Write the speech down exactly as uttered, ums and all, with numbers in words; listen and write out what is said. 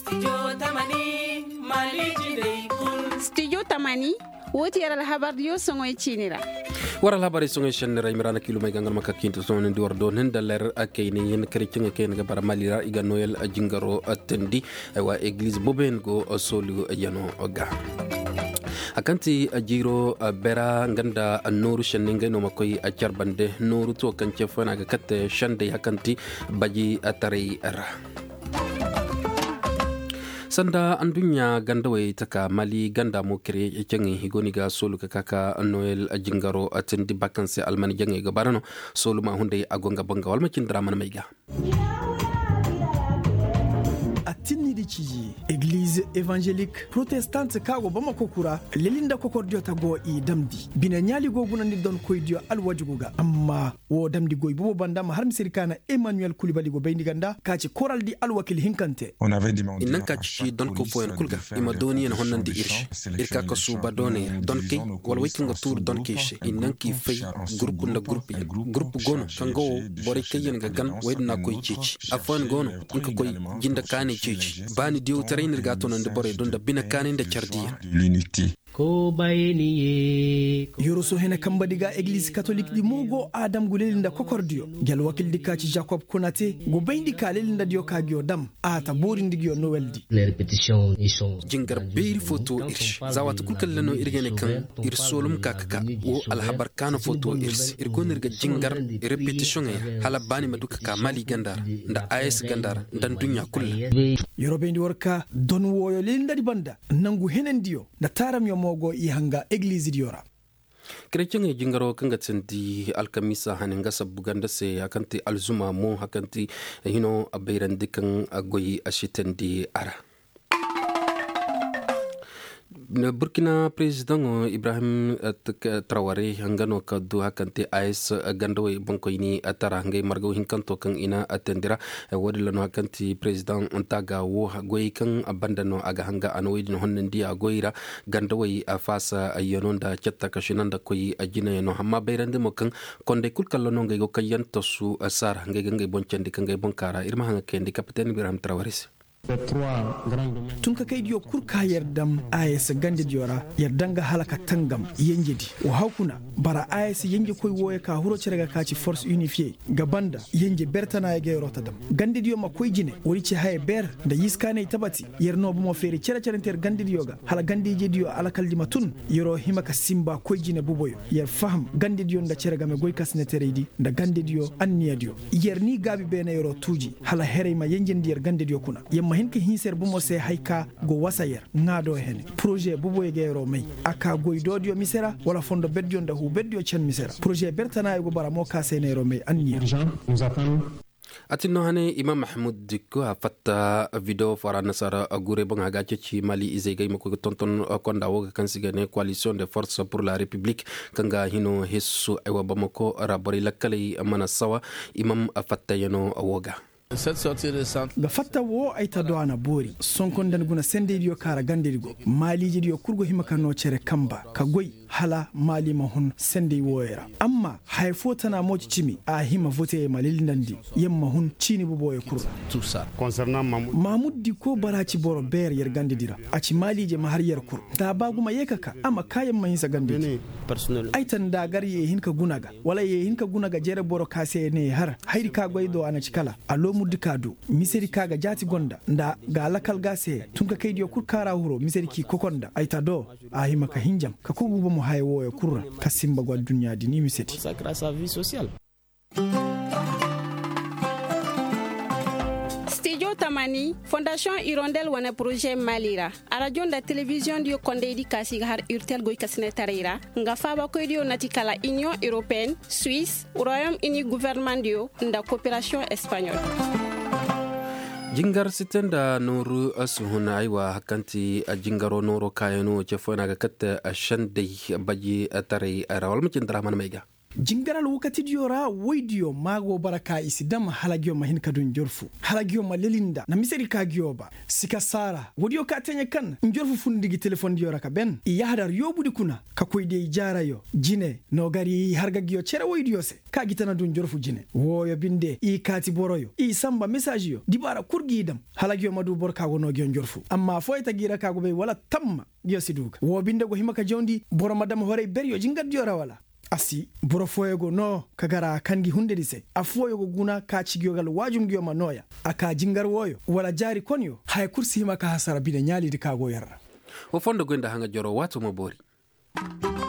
studio tamani woti yara habar yo songo chinira wara labari songo shenera imirana kilo mai gangal makakinto sono ndi wardo nen daler akayni yen kretien ken ga bara malira iga noel jingaro attendi wa église boben go solu yano ga akanti ajiro bera nganda noru sheninga no makoy a charbande noru to kanche fana ga katte shande akanti baji atari ara sanda andunya ganda way taka mali ganda mo kire jangi higoni ga solu ka kaka noel jingaro atendi vacances almani jangi ga barano solu ma hunde agonga banga walma kindra man mayga atini di ciji église évangélique protestante kago bamako kura lelinda kokordio tago i damdi bina nyali go gunandi don koydio alwajuga amma wo damdi goy bobo bandama har misirkana Emmanuel Koulibaly go bayndi ganda kaci koral di alwakil hinkante innan kaci don ko foyen kulga ima doni en honnandi irsh irka ko suba doni don kay wal waykinga tour don keshe innan ki fay groupe na groupe groupe gono kango bore kayen ga gan waydna koy cici afon gono inka koy jinda kane cici bani diw trainer ga tonon de bore don da bina kane de chardiya l'unité ko bayni yoro so hena kamba diga église catholique di mogo adam gulelinda kokordio gel wakil dikaci Jacob Konate go bayndi kalelinda dio kagio dam ata borindi gio noeldi les répétitions ils sont jingar beeri photo irsh zawat kulkal lano irgene kan ir solum kakaka o alhabar kana photo irs ir gonirga jingar répétition ya hala bani maduka ka mali gandar nda as gandar ndan dunya kullu yoro bendi worka don woyo lelinda di banda nangu henen dio na taram yo mogo i hanga église diora kretien e jingaro kanga tsendi alkamisa hanenga sabuganda se akanti alzuma mo hakanti hino abeirandi kan agoyi ashitendi ara Burkina president Ibrahim Traoré hangano kaddu hakante AS gandoy bonkoyni atara ngay margo hinkanto kan ina atendira wadilano hakanti president ontaga wo goy kan abandano aga hanga anoyidin honnendi agoyira gandoy afasa yononda chetta kashinanda koy ajina no hamma beyrande mo kan konde kulkallono ngay go kayanto su asar ngay ngay bonchandi kan ngay bonkara irma hanga kendi capitaine Ibrahim Traoré tun ka kai diyo kurka yardam ayes gande diyora yardanga halaka tangam yenjedi o hakuna bara ayes yenje koy woye ka huro cerega kaci force unifiée gabanda yenje bertana yage rotadam gande diyo ma koy jine wori ci haye ber da yiskane tabati yerno bu mo fere cere cerenter gande diyoga hala gande je diyo ala kaldima tun yoro himaka simba koy jine buboyo yer faham gande diyo nda cerega me goy kasne teredi nda gande diyo anniya diyo yerni gabi bena yoro tuji hala here ma yenje ndiyer gande diyo kuna yemma hinka hinser bumo se hayka go wasayer ngado hen projet bubo yegero may aka goydodio misera wala fondo beddio nda hu beddio chen misera projet bertana go bara mo ka senero may anni atino hane imam mahmoud dikko fatta video fara nasara agure banga gache ci mali izegay mako tonton konda wo kan sigane coalition de forces pour la république kanga hino hissu ewa bamako rabori lakale mana sawa imam fatta yano awoga cette sortie récente ga fatta wo ay tadwana bori sonkon dan guna sende dio kara gandirigo mali dio kurgo himaka no cere kamba ka goy hala mali mahun sende woyera amma haifo tana moci cimi a hima vote malil ndandi yemma hun cini bu boye kurra tout ça concernant Mahmoud Mahmoud di ko baraci boro ber yer gandidira a ci mali je mahar yer kur ta baguma yekaka amma kayan mahin sa gandidi personnel ay tan da gar ye hinka gunaga wala ye hinka gunaga jere boro kase ne har hayri ka goydo ana cikala alo muddi kado miseri kaga jati gonda nda ga lakal gase tunka kaydiyo kur kara huro miseri ki kokonda ay ta do a hima ka hinjam ka ko bubo mo hay woyo kurra ka simba gwa dunya di ni miseti ça grâce à vie sociale. studio tamani fondation Hirondelle wana projet malira arajon da television dio konde di kasi har urtel goy kasne tarira nga faba ko dio natikala union européenne suisse royaume uni gouvernement dio nda coopération espagnole jingar sitenda noru asuhuna aiwa hakanti jingaro noro kayano chefona ga katta shande baji atare arawal mcindra man mega jingaral wakati diora woidio mago baraka isidam halagio mahin kadun jorfu halagio malelinda na miseri kagio ba sikasara wodio ka tenye kan njorfu fundigi telefon diora ka ben iya hadar yobudi kuna ka koyde ijara yo jine no gari harga gio cere woidio se ka gitana dun jorfu jine woyo binde i kati boroyo i samba message yo dibara kurgidam halagio madu borka wono gio njorfu amma foyta gira ka go be wala tamma gio siduga wo binde go himaka jondi boro madam hore beryo jingat diora wala asi boro foyego no kagara kangi hunde dise afoyego guna ka cigiogal wajum giyo manoya aka jingar woyo wala jari konyo hay kursi hima ka hasara bine nyali de kago yarra o fondo gonda hanga joro watu mabori